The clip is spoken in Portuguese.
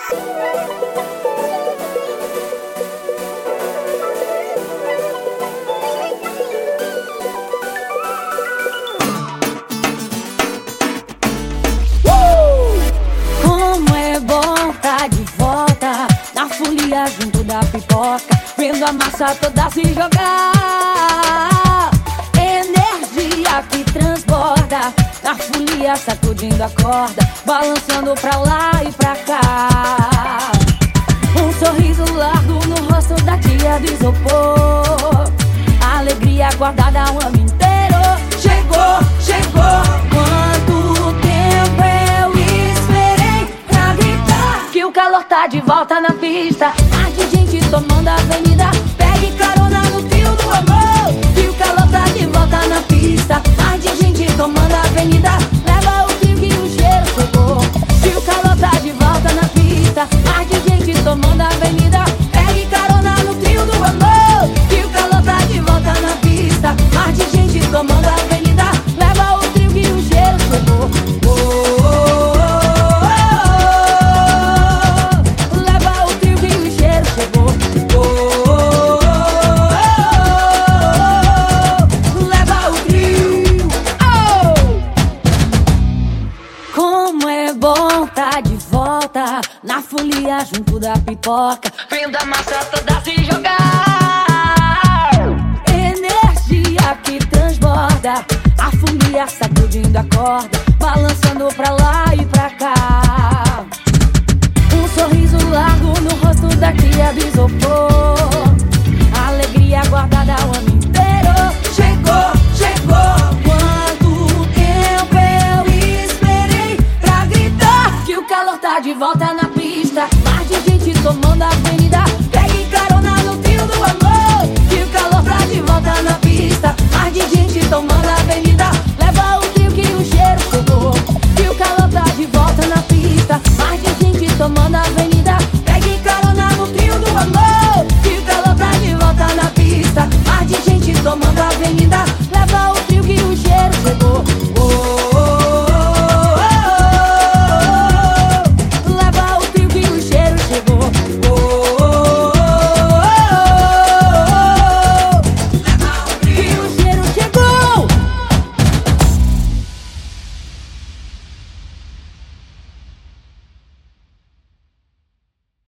Junto da pipoca, vendo a massa toda se jogar. Energia que transborda, na folia sacudindo a corda, balançando pra lá e pra cá. Um sorriso largo no rosto da tia do isopor, alegria guardada o ano inteiro. Chegou, chegou. Quanto tempo eu esperei pra gritar que o calor tá de volta na pista. Mais de gente tomando a avenida, pegue carona no fio do amor, que o calor tá de volta na pista. Mais de gente tomando a avenida, leva o fio que o cheiro chegou, que o calor tá de volta na pista. Mais de gente tomando a avenida, pegue carona no fio do amor, que o calor tá de volta na pista. Mais de gente tomando a avenida, leva o fio que o cheiro chegou. Na folia junto da pipoca, vendo a massa toda se jogar. Energia que transborda, a folia sacudindo a corda, balançando pra lá e pra cá. Um sorriso largo no rosto da tia do isopor, alegria guardada o ano inteiro. Chegou, chegou. Quanto tempo eu esperei pra gritar que o calor tá de volta na pista. Mais de gente tomando a